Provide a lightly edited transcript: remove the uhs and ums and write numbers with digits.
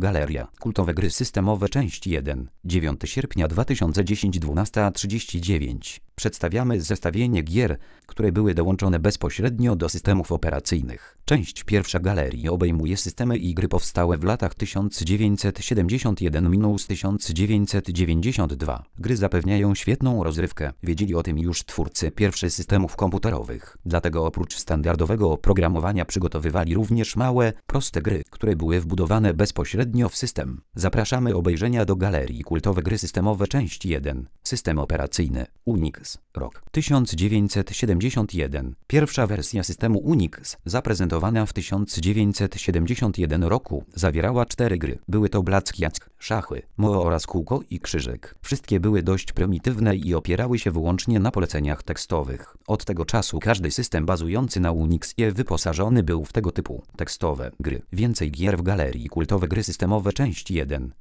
Galeria. Kultowe gry systemowe część 1. 9 sierpnia 2010 12:39. Przedstawiamy zestawienie gier, które były dołączone bezpośrednio do systemów operacyjnych. Część pierwsza galerii obejmuje systemy i gry powstałe w latach 1971–1992. Gry zapewniają świetną rozrywkę. Wiedzieli o tym już twórcy pierwszych systemów komputerowych. Dlatego oprócz standardowego oprogramowania przygotowywali również małe, proste gry, które były wbudowane bezpośrednio w system. Zapraszamy obejrzenia do galerii kultowe gry systemowe część 1. System operacyjny Unix. Rok 1971. Pierwsza wersja systemu Unix, zaprezentowana w 1971 roku, zawierała 4 gry. Były to Black-Jack, szachy, Mo oraz kółko i krzyżyk. Wszystkie były dość prymitywne i opierały się wyłącznie na poleceniach tekstowych. Od tego czasu każdy system bazujący na Unixie wyposażony był w tego typu tekstowe gry. Więcej gier w galerii kultowe gry systemowe część 1.